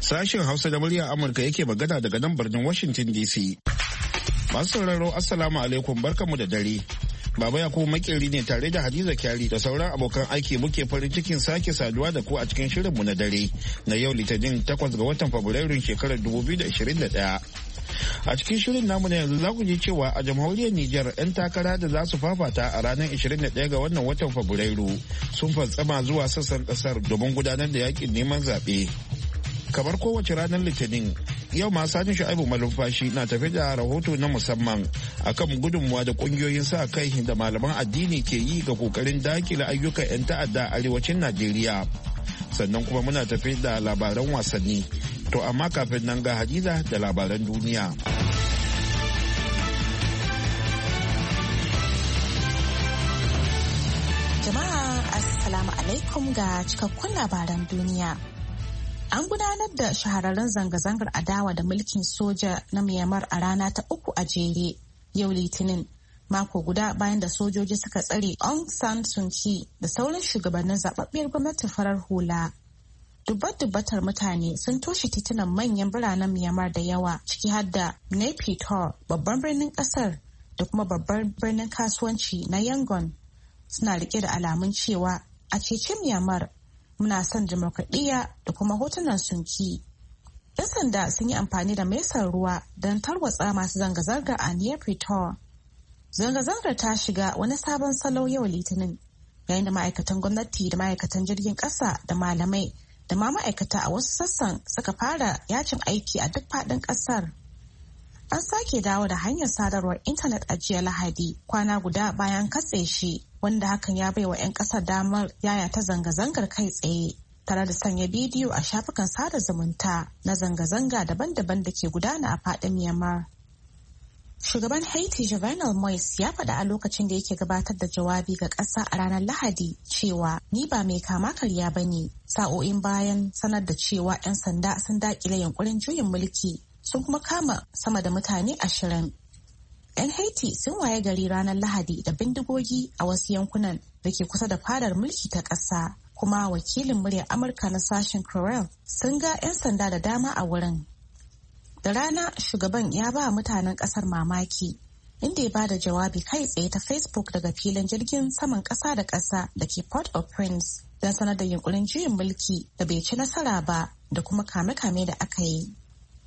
Sashen Hausa da muryar Amurka yake magana daga nan birnin Washington DC. Masu sauraro Assalamu alaikum barkanmu da dare. Baba Yakubu makeri ne tare da Hadiza Kyari da sauran abokan aiki muke farin cikin sake saduwa da ku a cikin shirinmu na dare na yau Litinin 8 ga watan Fabrairun shekarar 2021. A cikin shirin namu na yanzu za ku ji cewa a jamhuriyar Nijar 'yan takara da za su fafata a ranar 21 ga wannan watan Fabrairu sun fantsama zuwa sassan kasar domin gudanar da yakin neman zaɓe. Kamar kowace ranar Litinin, yau ma Sani Shu'aibu Malumfashi na tafi da rahoto na musamman akan gudunmuwa da kungiyoyin sa kai da malaman addini ke yi ga kokarin dakile ayyukan 'yan ta'adda a arewacin Najeriya. Sannan kuma muna tafi da labaran wasanni. To amma kafin nan ga Hadiza da labaran duniya. Jama'a Assalamu alaikum ga cikakkun labaran duniya. An gudanar da shahararren zanga-zangar adawa da mulkin soja na Myanmar a rana ta 3 a jere yau Litinin, mako guda bayan da sojoji suka tsare Aung San Suu Kyi da sauran shugabannin zababbiyar gwamnatin farar hula. Dubbatar mutane sun toshe titunan manyan biranen Myanmar da yawa, ciki har da Naypyidaw, babban birnin kasar, da kuma babban birnin kasuwanci na Yangon, suna rike da alamun cewa a cece Myanmar, muna son demokradiyya da kuma hotunan sunki. 'Yan sanda sun yi amfani da mesar ruwa don tarwatsa masu zanga-zanga a Naypyidaw. Zanga-zangar ta shiga wani sabon salo yau Litinin, yayin da ma'aikatan gwamnati da ma'aikatan jirgin ƙasa da malamai da ma ma'aikata a wasu sassan suka fara yajin aiki a duk faɗin ƙasar. An sake dawo da hanyar sadarwar intanet a jiya Lahadi, kwana guda bayan katse shi, wanda hakan ya baiwa 'yan ƙasar damar yayata zanga-zangar kai tsaye, tare da sanya bidiyo a shafukan sada zumunta na zanga-zanga daban-daban da ke gudana a faɗin Myanmar. Shugaban Haiti Jovenel Moise ya faɗa a lokacin da yake gabatar da jawabi ga ƙasa a ranar Lahadi cewa ni ba mai kama karya ba ne, sa'o'in bayan sanar da cewa 'yan sanda sun daƙile yunkurin juyin mulki sun kuma kama sama da mutane 20. 'Yan Haiti sun waye gari ranar Lahadi da bindigogi a wasu yankunan da ke kusa da fadar mulki ta ƙasa, kuma wakilin muryar Amurka na sashen Creole sun ga 'yan sanda da dama a wurin. Da rana shugaban ya ba mutanen kasar mamaki, inda ya ba da jawabi kai tsaye ta Facebook daga filin jirgin saman kasa da kasa da ke Port-au-Prince don sanar da yunkurin juyin mulki da bai ci nasara ba da kuma kame-kame da aka yi.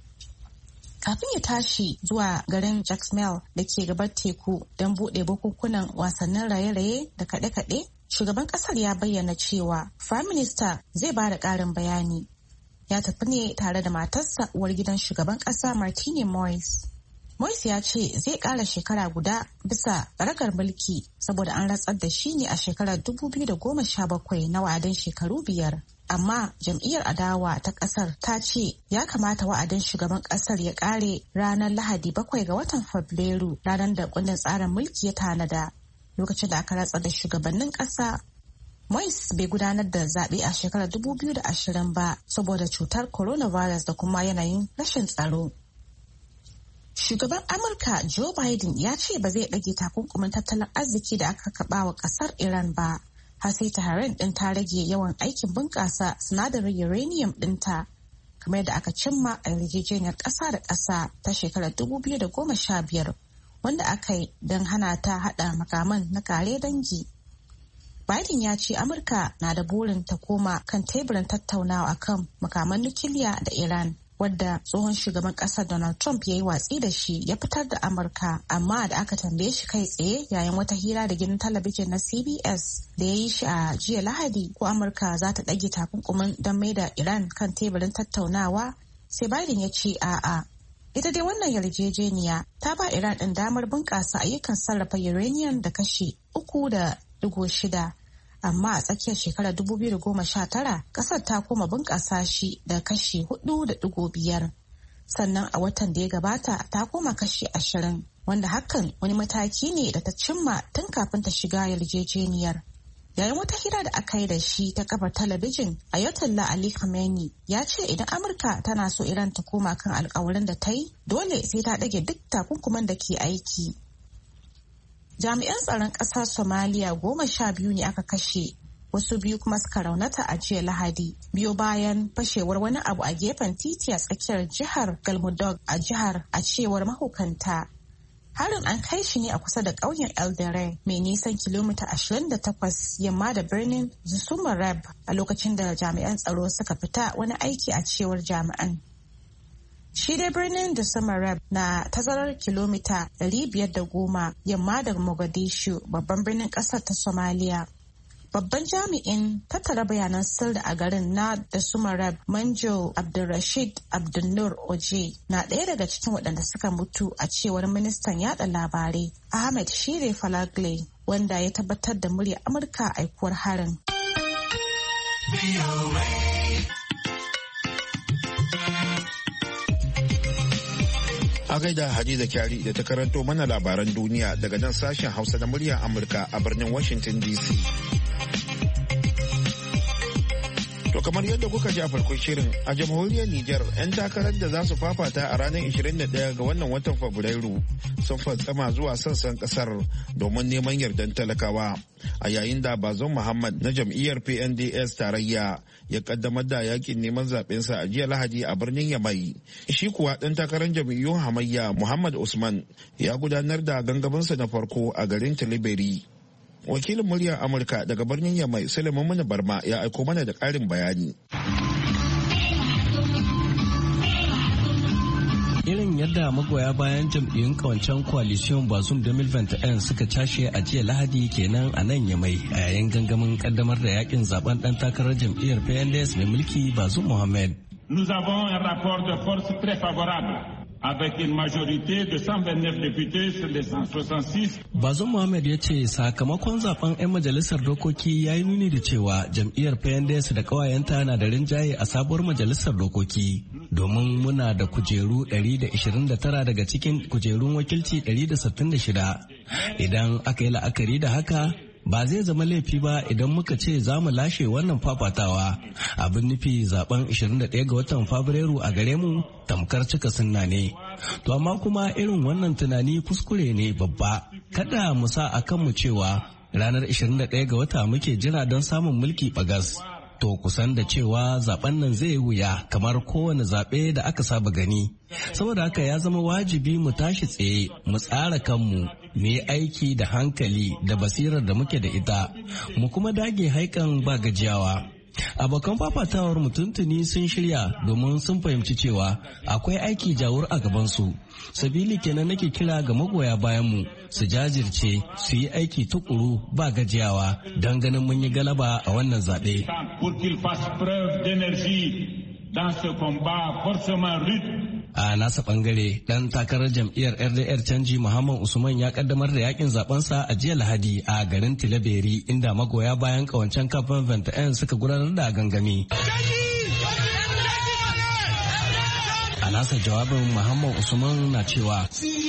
Kafin ya tashi zuwa garin Jacmel da ke gabar teku don buɗe bukukunan wasannin raye-raye da kaɗe-kaɗe, shugaban ƙasar ya bayyana cewa Prime Minister zai ba da ƙarin bayani. Ya tafi ne tare da matarsa uwar gidan shugaban ƙasa Martine Moise. Moise ya ce zai ƙara shekara guda bisa ragar mulki saboda an rantsar da shi ne a shekarar 2017 na wa'adin shekaru 5. Amma jam'iyyar adawa ta ƙasar ta ce ya kamata wa'adin shugaban ƙasar ya ƙare ranar Lahadi 7 ga watan Fabrairu, ranar da kundin tsarin mulki ya tanada. Lokacin da aka rantsar da shugabannin ƙasa, Moise bai gudanar da zaɓe a shekarar 2020 ba saboda cutar coronavirus da kuma yanayin rashin tsaro. Shugaban Amurka Joe Biden ya ce ba zai ɗage takunkumin tattalin arziki da aka kaɓa wa ƙasar Iran ba, har sai Tehran ɗin ta rage yawan aikin bunƙasa sinadarin uranium ɗinta, kamar da aka cimma a yarjejeniyar ƙasa da ƙasa ta shekarar 2015, wanda aka yi don hana ta haɗa makaman na kare dangi. Biden ya ce Amurka na da burin ta koma kan teburin tattaunawa akan makaman nukiliya da Iran, wadda tsohon shugaban ƙasar Donald Trump ya yi watsi da shi ya fitar da Amurka, amma da aka tambaye shi kai tsaye yayin wata hira da gidan talabijin na CBS da ya yi shi a jiya Lahadi ko Amurka za ta ɗage takunkumin don mai da Iran kan teburin tattaunawa, sai Biden ya ce a'a. Ita dai wannan yarjejeniya ta ba Iran ɗin damar bunƙasa ayyukan sarrafa uranium da kashi 3.6, amma a tsakiyar shekarar 2019 kasar ta koma bunƙasa shi da kashi 4.5, sannan a watan da ya gabata ta koma kashi 20, wanda hakan wani mataki ne da ta cimma tun kafin ta shiga yarjejeniyar. Yayin wata hira da aka yi da shi ta kafar talabijin, Ayatollah Ali Khamenei ya ce idan Amurka tana so Iran ta koma kan alkawarin da ta yi, dole sai ta ɗage duk takunkuman da ke aiki. Jami'an tsaron ƙasar Somaliya 12 ne aka kashe wasu biyu kuma suka raunata a jiya Lahadi biyo bayan fashewar wani abu a gefen titi a tsakiyar jihar Galmudug a jihar, a cewar mahukanta. Harin an kai shi ne a kusa da ƙauyen Eldere mai nisan kilomita 28 yamma da birnin Zusumareb a lokacin da jami'an tsaro suka fita wani aiki, a cewar jami'an. Shi dai birnin Zusumareb na tazarar kilomita 510 yamma da Mogadishu, babban birnin ƙasar ta Somalia. Babban jami'in tattara bayanan sirri a garin na Zusumareb, Manjo Abdulrashid Abdulnur Oje, na ɗaya daga cikin waɗanda suka mutu, a cewar ministan yada labarai Ahmed Shire Falagle, wanda ya tabbatar da murya Amurka aikuwar harin. A gaida Hadiza Kyari da ta karanto mana labaran duniya daga nan sashen Hausa na muryar Amurka a birnin Washington DC. To kamar yadda kuka ji a farkon shirin, a jamhuriyar Nijar 'yan takarar da za su fafata a ranar 21 ga wannan watan Fabrairu sun fantsama zuwa sassan kasar domin neman yardan talakawa, a yayin da Bazum Muhammad na jam'iyyar PNDS tarayya ya kaddamar da yakin neman zaɓensa a jiya Lahadi a birnin Yamai. Shi kuwa ɗan takarar jam'iyyun hamayya Muhammad Usman ya gudanar da gangaminsa na farko a garin Tilibiri. Wakilin muryar Amurka daga birnin Yamai Suleiman Muni Barma ya aiko mana da ƙarin bayani. Irin yadda magoya bayan jam'iyyun kawancen coalition Bazum 2021 suka cashe a jiya Lahadi kenan a nan Yamai a yayin gangamin kaddamar da yakin zaben dan takarar jam'iyyar PNDS mai mulki Bazum Mohamed. Nous avons un rapport de force très favorable. Avec une majorité de 129 députés sur les 166. Bazum Mohamed ya ce sakamakon zaben 'yan majalisar dokoki ya yi nuni da cewa jam'iyyar PNDS da kawayenta na da rinjaye a sabuwar majalisar dokoki, domin muna da kujeru 129 daga cikin kujerun wakilci 166. Idan aka yi la'akari da haka, ba zai zama laifi ba idan muka ce za mu lashe wannan fafatawa. Abin nufi zaben 21 ga watan Fabrairu a gare mu tamkar cika sunna ne. To amma kuma irin wannan tunani kuskure ne babba. Kada mu sa a kanmu cewa ranar 21 ga wata muke jira don samun mulki bagas. To kusan da cewa zaben nan zai wuya kamar kowane zaɓe da aka saba gani. Saboda haka ya zama wajibi mu tashi tsaye, mu tsara kanmu, mu yi aiki da hankali da basirar da muke da ita, mu kuma dage haikan ba gajiyawa. Abokan fafatawar mutuntuni sun shirya domin sun fahimci cewa akwai aiki jawur a gabansu. Sabili kenan nake kira ga magoya bayanmu su jajirce, su yi aiki tukuru ba gajiyawa don ganin mun yi galaba a wannan zaɓe. A nasa bangare dan takarar jam'iyyar RDR canji Muhammad Usman ya kaddamar da yakin zabensa a jiya Lahadi a garin Tilaberi, inda magoya bayan kawancen kafin 21 suka gudanar da gangami. A nasa jawabin Muhammad Usman na cewa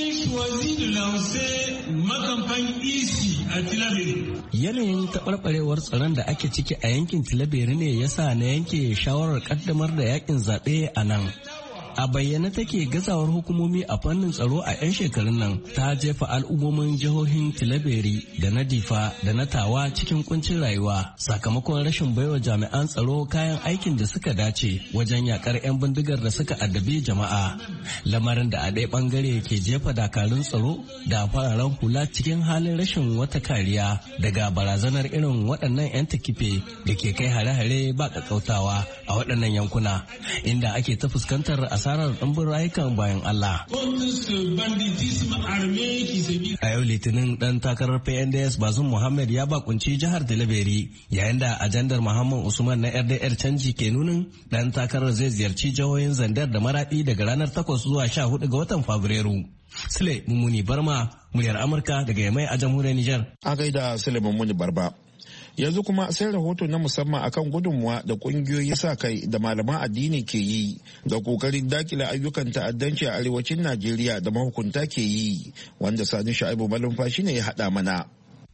yanayin taɓarɓarewar tsaron da ake ciki a yankin Tilaberi ne yasa na yanke shawarar kaddamar da yakin zaɓe a nan. A bayyane take gazawar hukumomi a fannin tsaro a 'yan shekarun nan ta jefa al'ummomin jihohin Tilaberi da na Difa da na Tawa cikin kuncin rayuwa sakamakon rashin baiwa jami'an tsaro kayan aikin da suka dace wajen yakar 'yan bindigar da suka addabi jama'a. Lamarin da a ɗaya bangare ke jefa dakarun tsaro da fararen hula cikin halin rashin wata kariya daga barazanar irin waɗannan 'yan takife da ke kai hare-hare ba ƙaƙƙautawa a waɗannan yankuna, inda ake ta fuskantar asarar ɗumbin rayukan bayan Allah. A yau Litinin ɗan takarar PNDS Bazum Muhammad ya bakunci jihar Tilaberi, yayin da ajandar Muhammad Usman na RDR canji ke nunin ɗan takarar zai ziyarci jihohin Zandar da Maraɗi daga ranar 8 zuwa 14 ga watan Fabrairu. Sule Mummuni Barma, muryar Amurka daga Yamai a jamhuriyar Nijar. A gaida Sule Mummuni Barma. Yanzu kuma sai rahoto na musamman akan gudunmuwa da kungiyoyin sa kai da malaman addini ke yi ga kokarin dakile ayyukan ta'addanci a arewacin Najeriya da mahukunta ke yi, wanda Sani Sha'ibu Malumfashi ne ya haɗa mana.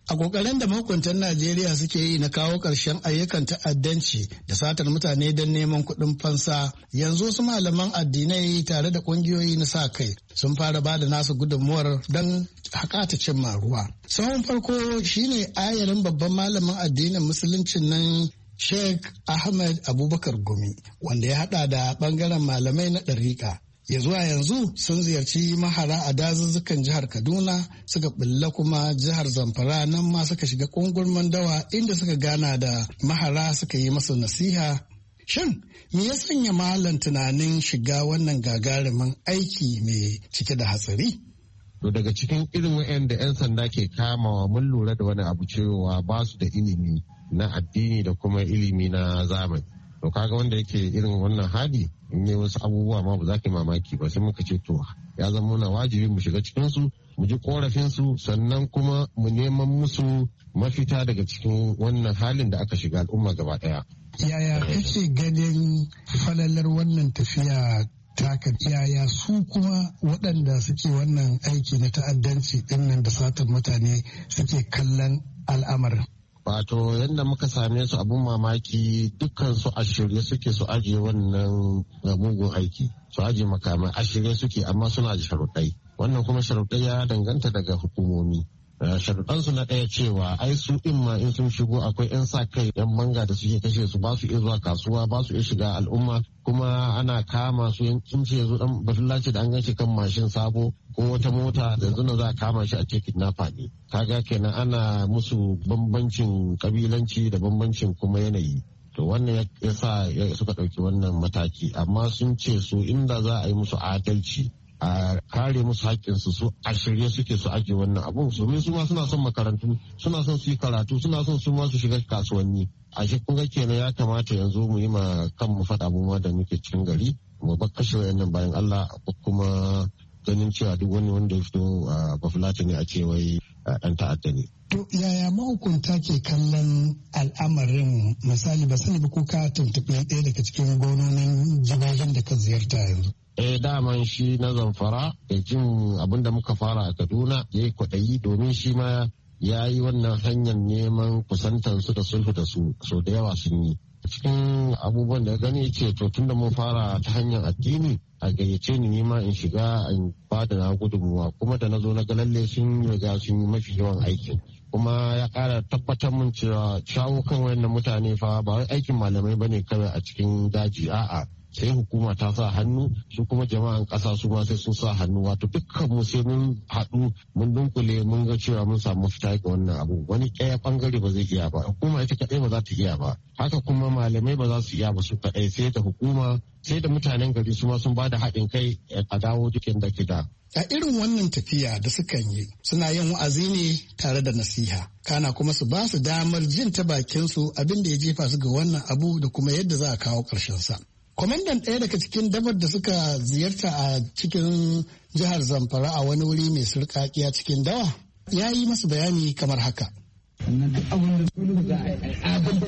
A ƙoƙarin da mahukuntan Najeriya suke yi na kawo ƙarshen ayyukan ta'addanci da satar mutane don neman kuɗin fansa, yanzu wasu malaman addinai tare da ƙungiyoyi na sa kai sun fara ba da nasu gudunmuwar don haƙata cimma ruwa. Sahun farko shine ayarin babban malamin addinin musuluncin nan Sheikh Ahmed Abubakar Gumi, wanda ya haɗa da ɓangaren malamai na ɗariƙa. Ya zuwa yanzu sun ziyarci mahara a dazuzzukan jihar Kaduna, suka bulla kuma jihar Zamfara, nan ma suka shiga kungurman dawa inda suka gana da mahara suka yi masa nasiha. Shin me ya sanya malam tunanin shiga wannan gagarumin aiki mai cike da hatsari? To daga cikin irin waɗanda 'yan sanda ke kamawa mun lura da wani abu cewa ba su da ilimi na addini da kuma ilimi na zamani. To kaga wanda yake irin wannan hali in yi wasu abubuwa ma ba za ka yi mamaki ba, sai muka ce to ya zama muna wajibi mu shiga cikin su mu ji korafin su sannan kuma mu neman musu mafita daga cikin wannan halin da aka shiga al'umma gaba daya. Yaya kake ganin falalar wannan tafiya taka, yaya su kuma waɗanda suke wannan aiki na ta'addanci ɗinnan da satar mutane suke kallon al'amarin? Wato yadda muka same su abun mamaki dukkan su a shirye suke su ajiye wannan mugun aiki, su ajiye makamai a shirye suke, amma suna da sharuɗai. Wannan kuma sharuɗai ya danganta daga hukumomi. Sharuɗansu na ɗaya cewa ai su ɗin ma in sun shigo akwai 'yan sa kai 'yan manga da suke kashe su, ba su iya zuwa kasuwa, ba su iya shiga al'umma, kuma ana kama su sun ce yanzu dan batullaci da an ganshi kan mashin sabo ko wata mota da yanzu na za a kama shi a ce kidnapper ne. Kaga kenan ana musu bambancin kabilanci da bambancin kuma yanayi. To wannan ya sa suka ɗauki wannan mataki, amma sun ce su inda za a yi musu adalci a kare musu haƙƙinsu su a shirye suke su ajiye wannan abun, domin su ma suna son makarantu, suna son su yi karatu, suna son su ma su shiga kasuwanni. A shi kun ga kenan ya kamata yanzu mu yi ma kanmu faɗa mu da muke cikin gari mu bar kashe wayannan bayan Allah, kuma ganin cewa duk wani wanda ya fito bafulata ne a ce wai ɗan ta'adda ne. To yaya mahukunta ke kallon al'amarin, misali ba sani ba ko ka tuntuɓe ɗaya daga cikin gwamnonin jihohin da ka ziyarta yanzu? Daman shi na Zamfara da jin abin da muka fara a Kaduna ya yi kwaɗayi, domin shi ma ya yi wannan hanyar neman kusantansu da sulhu da su so da yawa sun yi. Cikin abubuwan da gani ce to tun da mun fara ta hanyar addini a gayyace ni nima in shiga in ba da na gudunmuwa, kuma da na zo na ga lalle sun riga sun yi mafi yawan aikin, kuma ya ƙara tabbatar min cewa shawo kan wayannan mutane fa ba wai aikin malamai bane kawai a cikin daji, a'a sai hukuma ta sa hannu, su kuma jama'an ƙasa su ma sai sun sa hannu, wato dukkan mu sai mun haɗu mun dunkule mun ga cewa mun samu fita ga wannan abu. Wani ɗaya bangare ba zai iya ba, hukuma ita kaɗai ba za ta iya ba, haka kuma malamai ba za su iya ba su kaɗai, sai da hukuma sai da mutanen gari su ma sun ba da haɗin kai a dawo dukkan da gida. A irin wannan tafiya da sukan yi suna yin wa'azi ne tare da nasiha, kana kuma su ba su damar jin ta bakinsu abin da ya jefa su ga wannan abu da kuma yadda za a kawo ƙarshen sa. Kwamandan ɗaya daga cikin dabar da suka ziyarta a cikin jihar Zamfara a wani wuri mai surƙaƙiya cikin dawa ya yi masu bayani kamar haka. Sannan duk abin da sulhu za a yi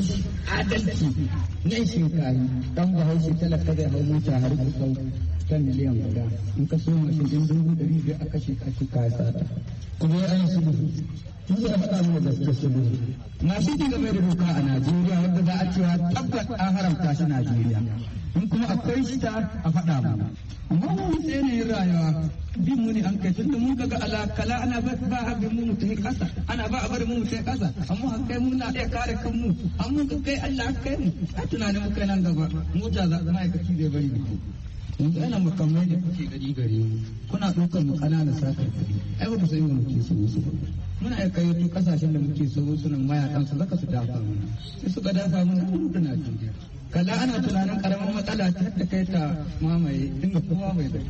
adalci na shekaru dan bahaushe talaka zai hau mota har kusan kan miliyan guda in ka so mashin ɗin 500 a kashe kaya sata. Kuma ya yi sulhu. Mun zai faɗa mana gaske sulhu. Masu ci gaba da doka a Najeriya wanda za a cewa tabbas an haramta shi Najeriya. In kuma akwai shi ta a faɗa mana. Amma mun sai ne rayuwa bin mu ne an kai tunda mun ga alakala ana ba a bin mu mutum kasa ana ba a bari mu mutum kasa amma an kai mu na iya kare kanmu amma mun kai Allah kai mu a tunanin mu kai nan gaba mota za ma'aikaci zai bari mu yanzu ana makamai da kuke gari gare mu kuna ɗaukar mu ƙananan sakar ai ba ku sai mu muke so su muna iya kayyato kasashen da muke so su nan mayakan su zaka su dafa mana sai suka dafa mana mu da Najeriya kala ana tunanin karamin matsala ta da kai ta mamaye dinga kowa mai da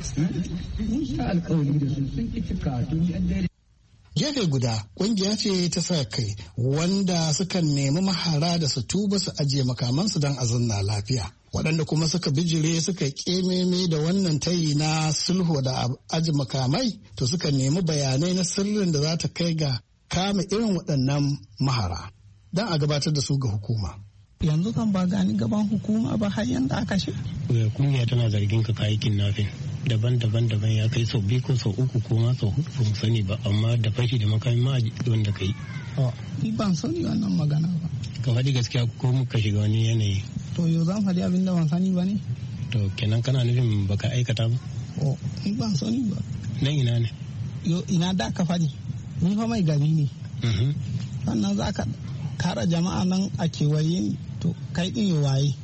mun sha alkawari da su sun ki cika duniyar dare. Gefe guda kungiya ce ta sa kai wanda sukan nemi mahara da su tuba su ajiye makamansu don a zanna lafiya, waɗanda kuma suka bijire suka kememe da wannan tayi na sulhu da aji makamai to suka nemi bayanai na sirrin da za ta kai ga kama irin waɗannan mahara don a gabatar da su ga hukuma. Yanzu kan ba gani gaban hukuma ba har yanda aka shi. Kungiya tana zargin ka kayi kidnapping. daban-daban ya kai sau 2 ko sau 3 ko ma sau 4 ba mu sani ba, amma da fashi da makami ma wanda kai. Ni ban sani wannan magana ba. Ka faɗi gaskiya ko muka shiga wani yanayi. To yau zan faɗi abin da ban sani ba ne? To kenan kana nufin baka aikata ba? Ni ban sani ba. Nan ina ne? Yo ina da ka faɗi. Ni fa mai gari ne. Sannan za ka tara jama'a nan a kewaye to kai ɗin ya waye.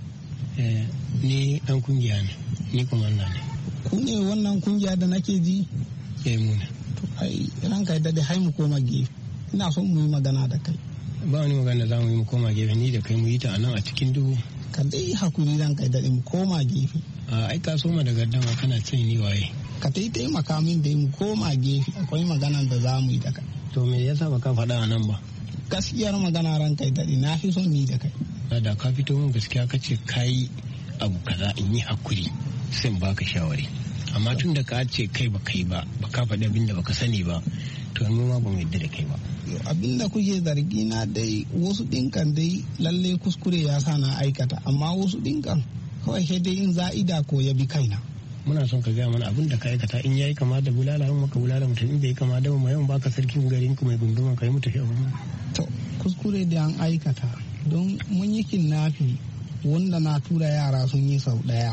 Ni ɗan kungiya ne, ni komanda ne. Ku ne wannan kungiya da nake ji? Mu ne. To ai ranka ya daɗe hai mu koma gefe. Ina son mu yi magana da kai. Ba wani magana za mu yi mu koma gefe, ni da kai mu yi ta nan a cikin duhu. Ka dai hakuri ranka ya daɗe mu koma gefe. Ai ka soma da gardama kana cin ni waye. Ka taimaka min da mu koma gefe, akwai maganan da za mu yi da kai. To me yasa baka faɗa a nan ba? Gaskiyar magana ranka ya daɗe na fi son ni da kai. Da ka fito min gaskiya ka ce kai abu kaza in yi hakuri sai in baka shawari, amma tun da ka ce kai ba kai ba ka faɗi abin da baka sani ba to mu ma ba mu yadda da kai ba. Abin da kuke zargi na dai wasu ɗinkan dai lalle kuskure ya sa na aikata, amma wasu ɗinkan kawai sai dai in za'ida ko ya bi kaina. Muna son ka gaya mana abin da ka aikata, in yayi kama da bulala in maka bulala mutum, in bai kama da mu yawan baka sarkin garin ku mai gunduman kai mu tafi abin. To kuskure da an aikata don mun yi kinnafi wanda na tura yara sun yi sau ɗaya.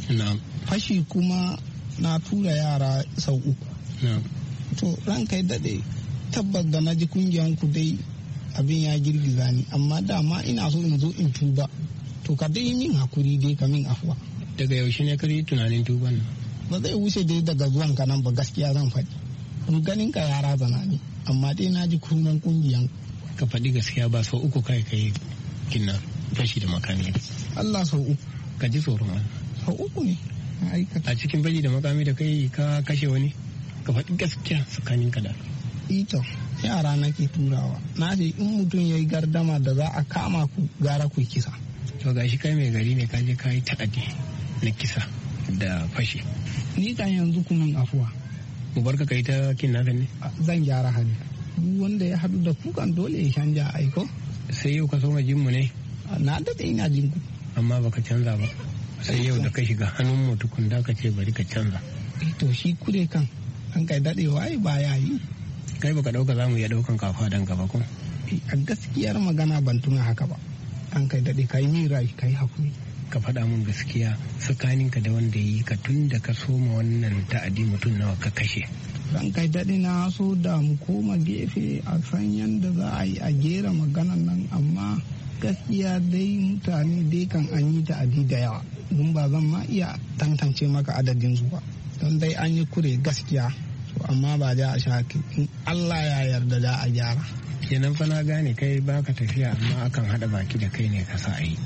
Fashi kuma na tura yara sau 3. To ranka daɗe tabbas da na ji kungiyan ku dai abin ya girgiza ni, amma dama ina so in zo in tuba. To ka dai min hakuri dai ka min afuwa. Daga yaushe ne ka yi tunanin tuban nan? Ba zai wuce dai daga zuwan ka nan ba, gaskiya zan faɗi. In ganin ka yara zana ne, amma dai na ji kunan kungiyan. Ka faɗi gaskiya ba sau 3 kai kinna fashi da makami. Allah sau 3. Ka ji tsoron Allah. Sau 3 ne aikata. A cikin fashi da makami da kai ka kashe wani? Ka faɗi gaskiya tsakanin ka da. Ito yara nake turawa. Na ce in mutum ya yi gardama da za a kama ku gara ku kisa. To gashi kai mai gari ne ka je ka yi ta'adi na kisa da fashi. Ni kan yanzu kuma afuwa. Mu barka kai ta kidnapping ne? Zan gyara hali. Duk wanda ya haɗu da kukan dole ya canja aiko. Sai yau ka soma jinmu ne? Na daɗe ina jin ku. Amma baka canza ba. Sai yau da ka shiga hannun mu tukun da ka ce bari ka canza. To shi kure kan an kai daɗewa ai ba ya yi. Kai baka ɗauka za mu iya ɗaukan kafa dan gaba ko? A gaskiyar magana ban tuna haka ba. An kai daɗe kai min rai kai hakuri. Ka faɗa mun gaskiya tsakaninka da wanda yi ka tun da ka soma wannan ta'adi mutum nawa ka kashe. Ran kai daɗe na so da mu koma gefe a san yadda za a yi a gera maganan nan, amma gaskiya dai mutane dai kan an yi ta'adi da yawa. Don ba zan ma iya tantance maka adadin su ba. Don dai an yi kure gaskiya. Amma ba da a shaki in Allah ya yarda da a gyara. Kenan fa na gane kai baka tafiya amma akan haɗa baki da kai ne ka sa a yi.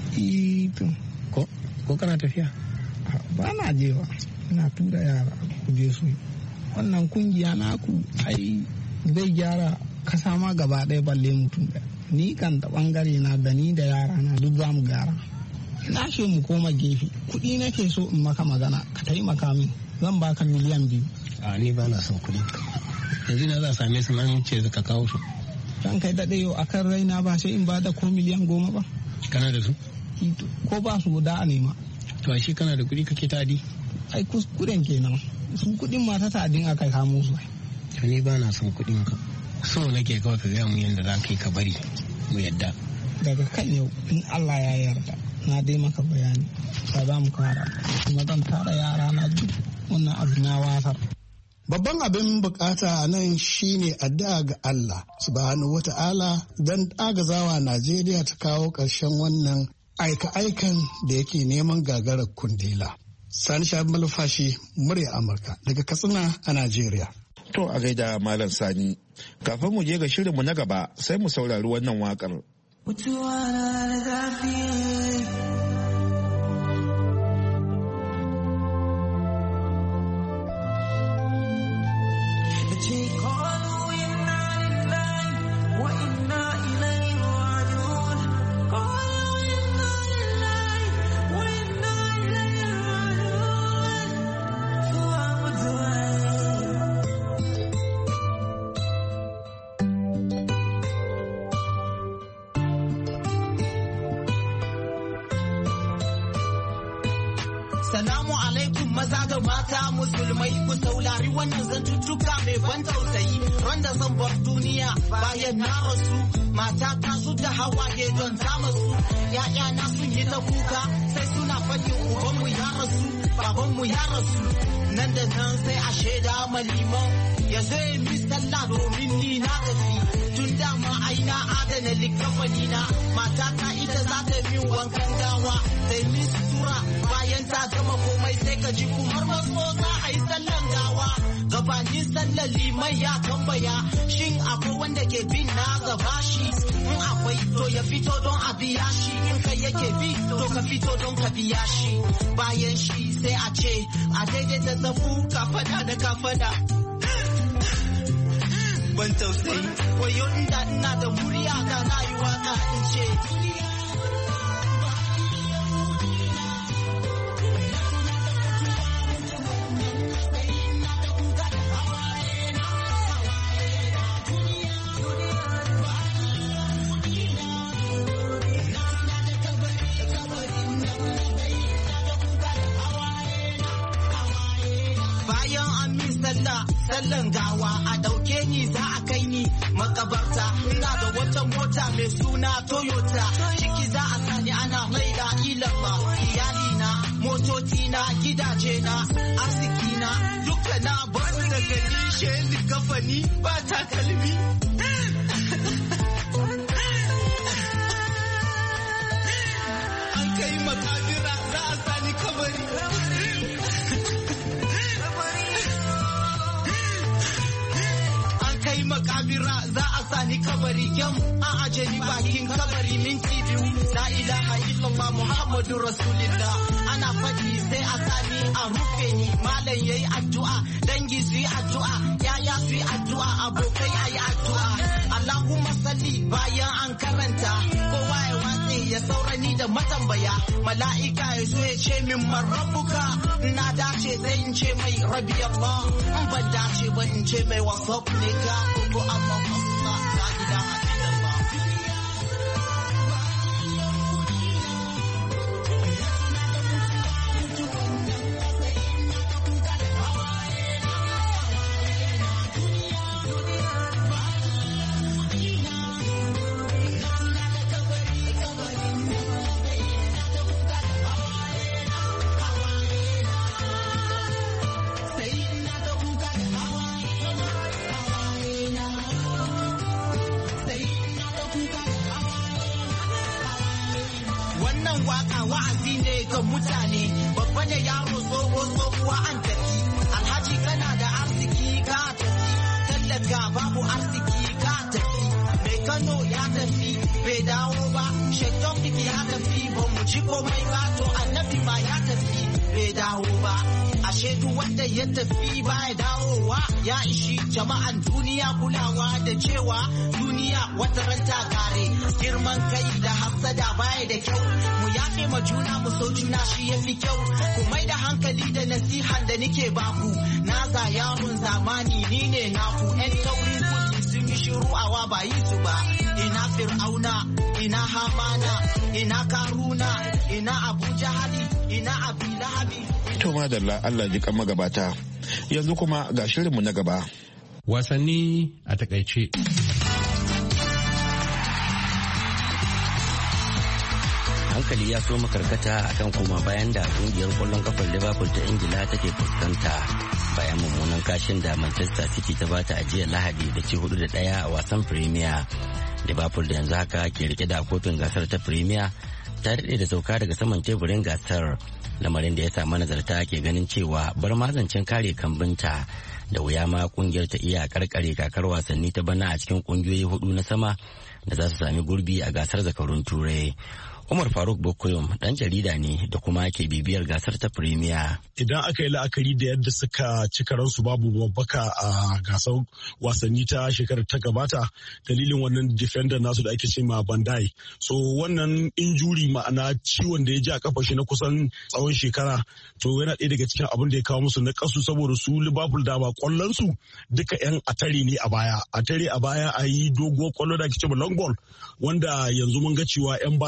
Ko kana tafiya? Ba na jewa, ina tura yara ku je su. Wannan kungiya naku ai zai gyara kasa ma gaba ɗaya balle mutum ɗaya. Ni kan da bangare na da ni da yara na duk za mu gyara. Na ce mu koma gefe, kuɗi nake so in maka magana ka taimaka min, zan baka miliyan 2. A ni ba na son kuɗi. Yanzu na za a same su nan ce ka kawo su. Kan kai daɗe yau akan raina ba sai in ba da ko miliyan 10 ba. Kana da su? Ko ba su da a nema. To a shi kana da kuɗi kake tadi? Ai kuskuren kenan. Su kuɗin mata tadin aka kamo su. To ni ba na son kuɗin ka. So nake kawai ka gaya mu yadda za ka yi ka bari mu yadda. Daga kan yau in Allah ya yarda na dai maka bayani ba za mu kara kuma zan tara yara na duk wannan abu na wasar. Babban abin bukata a nan shine addu'a ga Allah subhanahu wata'ala don agazawa Najeriya ta kawo ƙarshen wannan aika-aikan da yake neman gagarar kundila. Sani Shabi Malfashi, murya Amurka daga Katsina a Najeriya. To a gaida Malam Sani, kafin mu je ga shirinmu na gaba sai mu saurari wannan waƙar. Salamu alaikum maza da mata musulmai ku saurari wannan zantuttuka mai ban tausayi. Randa zan bar duniya bayan na rasu, mata ta su da hawaye don ta masu. ‘Ya'yana sun yi ta kuka sai suna faɗin ubanmu ya rasu, babanmu ya rasu. Nan da nan sai a shaida maliman ya zo ya mi sallah domin ni na gaji. Tun dama ai na adana likafani na, matata ita za ta min wankan gawa, sai mi sutura bayan ta gama komai sai ka ji kumar maso za a yi sallan gawa. Gabanin sallar liman ya tambaya shin akwai wanda ke bin na gaba shi, in akwai to ya fito don a biya shi, in kai yake bi to ka fito don ka biya shi. Bayan shi sai a ce a daidaita zafu kafada da kafada. Ban tausayi wayo inda ina da murya da na yi waka in ce sallan gawa a ɗauke ni za a kai ni makabarta. Ina da wata mota mai suna Toyota, ciki za a sani ana mai da ilama. Iyalina, motocina, gidajena, arzikina, duka na bar da gani sheli kafani ba takalmi. An kai makabira za a sani kabari. Makabira za a sani kabari yam a ajali bakin kabari minti biyu. La ilaha illallah Muhammadu Rasulullah ana faɗi sai a sani a rufe ni. Malam yayi addu'a, dangi su yi addu'a, yaya su yi addu'a, abokai a yi addu'a. Allahumma salli bayan an karanta kowa ya watse ya saurani da matambaya. Mala'ika ya zo ya ce min marabbuka, na dace sai in ce mai rabi Allah, in ban dace ba in ce mai wasaf ne ka. Ko amma masa la ilaha illallah. Waka wa'azi ne ga mutane, babba da yaro tsoho tsohuwa an tafi. Alhaji kana da arziki ka tafi, tallaka babu arziki ka tafi. Mai Kano ya tafi bai dawo ba, Shekton ya tafi ba mu ji komai ba, to annabi ma ya tafi bai dawo ba. Ashe duk wanda ya tafi baya dawowa ya ishi jama'an duniya kulawa da cewa duniya wata ranta kare. Girman kai da hasada baya da kyau, mu yafe ma juna mu so juna shi yafi kyau. Ku mai da hankali da nasihan da nike baku, na za yaron zamani ni ne naku. Yan taurin kudi sun yi shiru awa ba yi su ba. Ina Fir'auna, ina Hamana, ina Karuna, ina Abu Jahali, ina Abi Lahabi. To madalla Allah ji kan magabata. Yanzu kuma ga shirinmu na gaba. Wasanni a takaice. Hankali ya so makarkata akan koma bayan da kungiyar kwallon kafar Liverpool ta Ingila take fuskanta bayan mummunan kashin da Manchester City ta bata a jiya Lahadi da ci 4-1 a wasan Premier. Liverpool da yanzu haka ke rike da kofin gasar ta Premier ta daɗe da sauka daga saman teburin gasar, lamarin da ya sa manazarta ke ganin cewa bar mazancin kare kambinta da wuya ma kungiyar ta iya karkare kakar wasanni ta bana a cikin kungiyoyi 4 na sama da za su sami gurbi a gasar zakarun Turai. Umar Faruk Bokoyom dan jarida ne da kuma ke bibiyar gasar ta Premier. Idan aka yi la'akari da yadda suka ci karansu babu babbaka a gasar wasanni ta shekarar ta gabata, dalilin wannan defender nasu da ake ce ma Bandai. So wannan injuri ma'ana ciwon da ya ji a kafa shi na kusan tsawon shekara, to yana ɗaya daga cikin abin da ya kawo musu na kasu, saboda su Liverpool da ba kwallon su duka yan atare ne a baya. Atare a baya a yi doguwar kwallo da ake ce ma long ball, wanda yanzu mun ga cewa yan bayan duka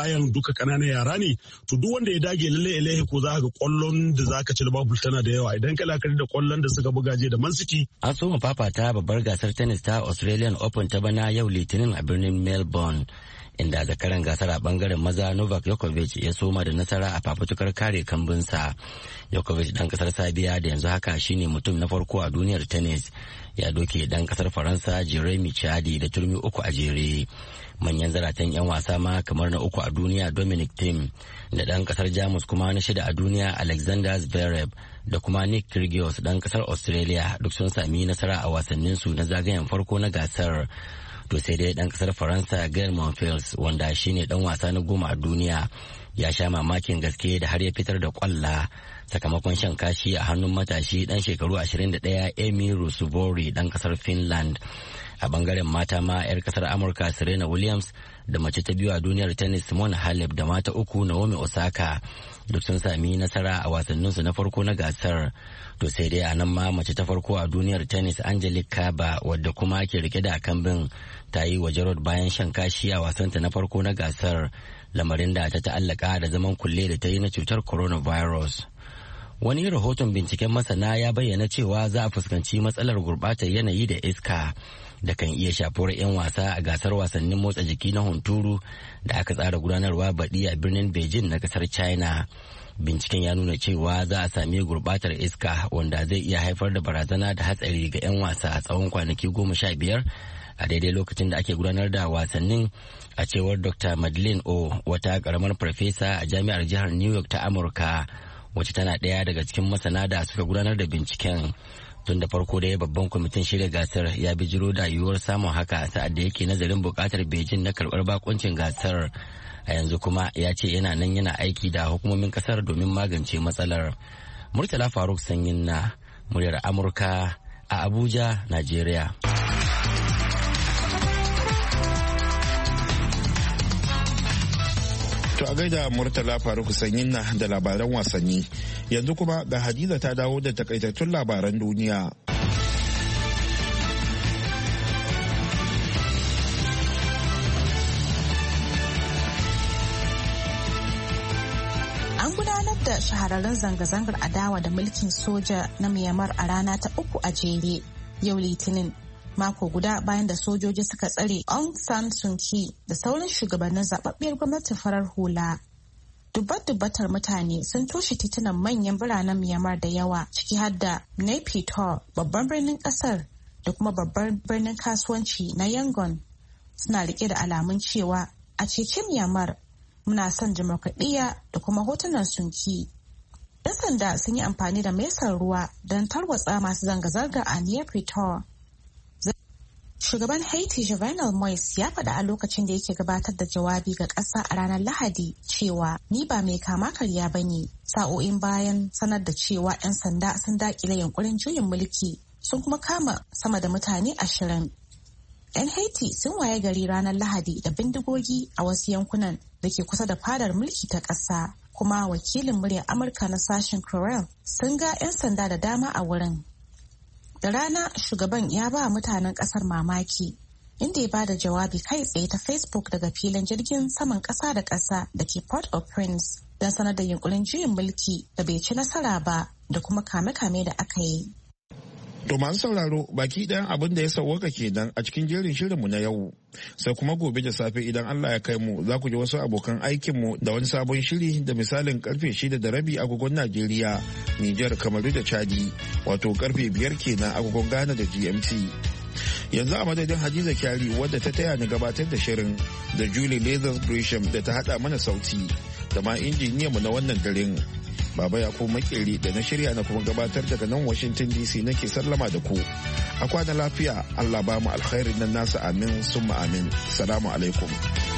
duka ƙananan yara ne to duk wanda ya dage lalle ilahi ko za ka ga kwallon da za ka ci Liverpool tana da yawa idan ka lakari da kwallon da suka buga je da Man City. An soma fafata babbar gasar tennis ta Australian Open ta bana yau Litinin a birnin Melbourne. Inda zakaran gasar a bangaren maza Novak Djokovic ya soma da nasara a fafutukar kare kambunsa. Djokovic dan kasar Sabiya da yanzu haka shine mutum na farko a duniyar tennis ya doke dan kasar Faransa Jeremy Chadi da turmi 3 a jere. Manyan zaratan 'yan wasa ma kamar na 3 a duniya Dominic Thiem da dan kasar Jamus kuma na 6 a duniya Alexander Zverev da kuma Nick Kyrgios dan kasar Australia duk sun sami nasara a wasanninsu na zagayen farko na gasar. To sai dai dan kasar Faransa Gael Monfils wanda shine dan wasa na 10 a duniya ya sha mamakin gaske da har ya fitar da kwalla sakamakon shan kashi a hannun matashi dan shekaru 21 Emi Rusubori dan kasar Finland. A bangaren mata ma 'yar kasar Amurka Serena Williams da mace ta biyu a duniyar tennis Simona Halep da mata 3 Naomi Osaka duk sun sami nasara a wasanninsu na farko na gasar. To sai dai a nan ma mace ta farko a duniyar tennis Angelique Kerber wadda kuma ke rike da kambin ta yi wa Jarrod bayan shan kashi a wasanta na farko na gasar, lamarin da ta ta'allaka da zaman kulle da ta yi na cutar coronavirus. Wani rahoton binciken masana ya bayyana cewa za a fuskanci matsalar gurbatar yanayi da iska da kan iya shafuwar 'yan wasa a gasar wasannin motsa jiki na hunturu da aka tsara gudanarwa baɗi a birnin Beijing na kasar China. Binciken ya nuna cewa za a sami gurbatar iska wanda zai iya haifar da barazana da hatsari ga 'yan wasa a tsawon kwanaki 15 a daidai lokacin da ake gudanar da wasannin, a cewar Dr. Madeleine O, wata karamar farfesa a jami'ar jihar New York ta Amurka, wacce tana ɗaya daga cikin masana da suka gudanar da binciken. Tun da farko da babban kwamitin shirya gasar ya bijiro da yiwuwar samun haka sa'ad da yake nazarin buƙatar Beijing na karɓar bakuncin gasar. A yanzu kuma ya ce yana nan yana aiki da hukumomin kasar domin magance matsalar. Murtala Faruk Sanyin na muryar Amurka a Abuja, Najeriya. To a gaida Murtala Faruk Sanyin na da labaran wasanni. Yanzu kuma ga Hadiza ta dawo da takaitattun labaran duniya. An gudanar da shahararren zanga-zangar adawa da mulkin soja na Myanmar a rana ta 3 a jere yau Litinin, mako guda bayan da sojoji suka tsare Aung San Suu Kyi da sauran shugabannin zababbiyar gwamnatin farar hula. Dubbatar mutane sun toshe titunan manyan biranen Myanmar da yawa, ciki har da Naypyidaw, babban birnin kasar, da kuma babban birnin kasuwanci na Yangon, suna rike da alamun cewa a cece Myanmar, muna son demokradiyya da kuma hotunan Suu Kyi. 'Yan sanda sun yi amfani da mesar ruwa don tarwatsa masu zanga-zanga a Naypyidaw. Shugaban Haiti Jovenel Moise ya faɗa a lokacin da yake gabatar da jawabi ga ƙasa a ranar Lahadi cewa ni ba mai kama karya ba ne, sa'o'in bayan sanar da cewa 'yan sanda sun daƙile yunkurin juyin mulki sun kuma kama sama da mutane 20. 'Yan Haiti sun waye gari ranar Lahadi da bindigogi a wasu yankunan da ke kusa da fadar mulki ta ƙasa, kuma wakilin muryar Amurka na sashen Creole sun ga 'yan sanda da dama a wurin. Da rana shugaban ya ba mutanen kasar mamaki inda ya ba da jawabi kai tsaye ta Facebook daga filin jirgin saman kasa da kasa da ke Port-au-Prince don sanar da yunkurin juyin mulki da bai ci nasara ba da kuma kame-kame da aka yi. To masu sauraro baki ɗayan abin da ya sauwaka kenan a cikin jerin shirinmu na yau. Sai kuma gobe da safe idan Allah ya kai mu za ku ji wasu abokan aikinmu da wani sabon shiri da misalin karfe 6:30 agogon Najeriya, Nijar, Kamaru da Chadi, wato karfe 5 kenan agogon Ghana da GMT. Yanzu a madadin Hadiza Kyari wadda ta taya ni gabatar da shirin da Julie Lazarus Gresham da ta haɗa mana sauti da ma injiniyanmu na wannan daren. Baba ya ko makeri da na shirya na kuma gabatar daga nan Washington DC nake sallama da ku. A kwana lafiya, Allah ba mu alkhairin nan nasa, amin summa amin. Salamu alaikum.